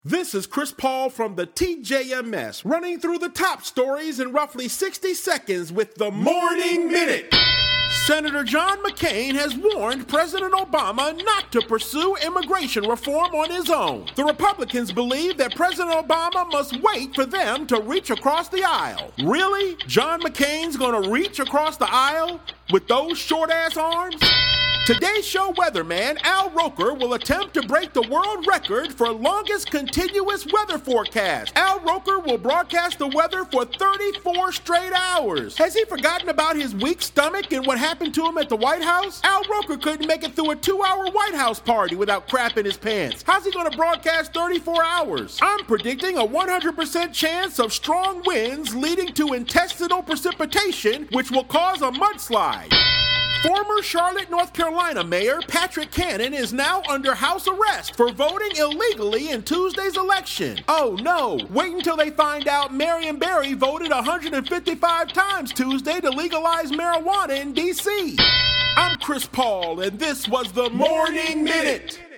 This is Chris Paul from the TJMS, running through the top stories in roughly 60 seconds with the Morning Minute. Senator John McCain has warned President Obama not to pursue immigration reform on his own. The Republicans believe that President Obama must wait for them to reach across the aisle. Really? John McCain's gonna reach across the aisle with those short-ass arms? Today's show weatherman Al Roker will attempt to break the world record for longest continuous weather forecast. Al Roker will broadcast the weather for 34 straight hours. Has he forgotten about his weak stomach and what happened to him at the White House? Al Roker couldn't make it through a 2-hour White House party without crapping his pants. How's he going to broadcast 34 hours? I'm predicting a 100% chance of strong winds leading to intestinal precipitation, which will cause a mudslide. Former Charlotte, North Carolina Mayor Patrick Cannon is now under house arrest for voting illegally in Tuesday's election. Oh no, wait until they find out Marion Barry voted 155 times Tuesday to legalize marijuana in D.C. I'm Chris Paul, and this was the Morning Minute.